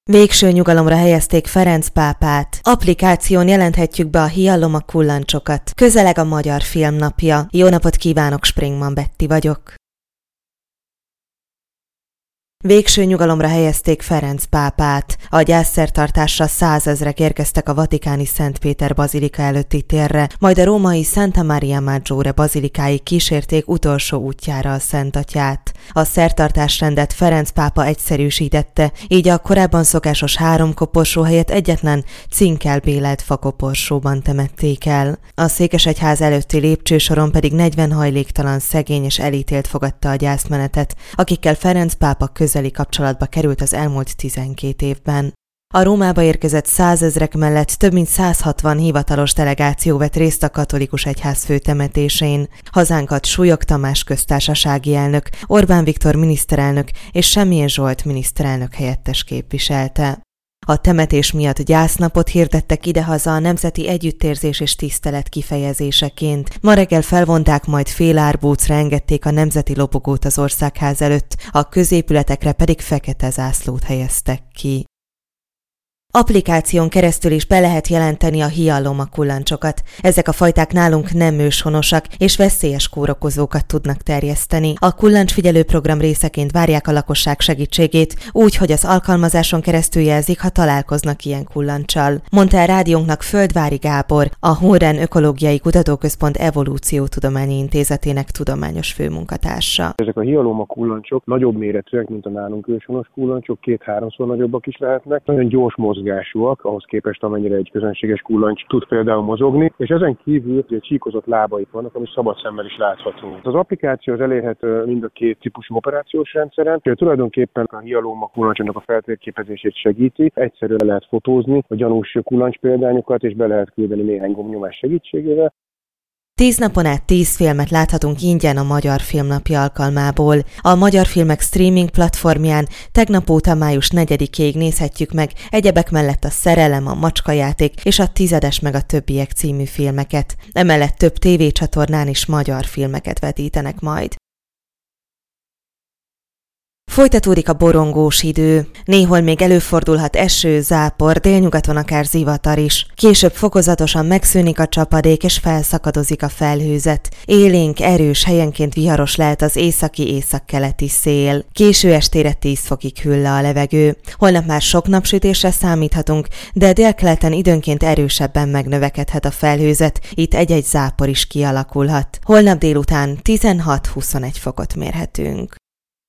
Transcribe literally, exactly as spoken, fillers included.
Végső nyugalomra helyezték Ferenc pápát. Applikáción jelenthetjük be a hialoma kullancsokat. Közeleg a Magyar Filmnapja. Jó napot kívánok, Springman Betti vagyok. Végső nyugalomra helyezték Ferenc pápát. A gyászszertartásra százezrek érkeztek a vatikáni Szent Péter bazilika előtti térre, majd a római Santa Maria Maggiore bazilikáig kísérték utolsó útjára a Szent Atyát. A szertartásrendet Ferenc pápa egyszerűsítette, így a korábban szokásos három koporsó helyett egyetlen cinkkel bélelt fakoporsóban temették el. A székesegyház előtti lépcsősoron pedig negyven hajléktalan szegény és elítélt fogadta a gyászmenetet, akikkel Ferenc pápa közeli kapcsolatba került az elmúlt tizenkét évben. A Rómába érkezett százezrek mellett több mint száz hatvan hivatalos delegáció vett részt a katolikus egyház főtemetésén. Hazánkat Súlyog Tamás köztársasági elnök, Orbán Viktor miniszterelnök és Semjén Zsolt miniszterelnök helyettes képviselte. A temetés miatt gyásznapot hirdettek idehaza a nemzeti együttérzés és tisztelet kifejezéseként. Ma reggel felvonták, majd fél árbócra engedték a nemzeti lobogót az országház előtt, a középületekre pedig fekete zászlót helyeztek ki. Applikáción keresztül is be lehet jelenteni a hialoma kullancsokat. Ezek a fajták nálunk nem őshonosak és veszélyes kórokozókat tudnak terjeszteni. A kullancsfigyelő program részeként várják a lakosság segítségét, úgy, hogy az alkalmazáson keresztül jelzik, ha találkoznak ilyen kullancsal. Mondta el rádiónknak Földvári Gábor, a Horen Ökológiai Kutatóközpont Evolúciótudományi Intézetének tudományos főmunkatársa. Ezek a hialoma kullancsok nagyobb méretűek, mint a nálunk őshonos kullancsok, két-háromszor nagyobbak is lehetnek. Nagyon gyors mozgásúak, ahhoz képest, amennyire egy közönséges kullancs tud például mozogni, és ezen kívül egy csíkozott lábaik vannak, ami szabad szemmel is látható. Az applikáció az elérhető mind a két típusú operációs rendszeren, hogy tulajdonképpen a hialoma kullancsoknak a feltérképezését segíti, egyszerűen lehet fotózni a gyanús kullancs példányokat, és be lehet küldeni néhány gombnyomás segítségével. Tíz napon át tíz filmet láthatunk ingyen a Magyar Filmnapja alkalmából. A Magyar Filmek streaming platformján tegnap óta május negyedikéig nézhetjük meg egyebek mellett a Szerelem, a Macskajáték és a Tizedes meg a többiek című filmeket. Emellett több tévécsatornán is magyar filmeket vetítenek majd. Folytatódik a borongós idő. Néhol még előfordulhat eső, zápor, délnyugaton akár zivatar is. Később fokozatosan megszűnik a csapadék és felszakadozik a felhőzet. Élénk, erős, helyenként viharos lehet az északi-északkeleti szél. Késő estére tíz fokig hűl le a levegő. Holnap már sok napsütésre számíthatunk, de délkeleten időnként erősebben megnövekedhet a felhőzet, itt egy-egy zápor is kialakulhat. Holnap délután tizenhat-huszonegy fokot mérhetünk.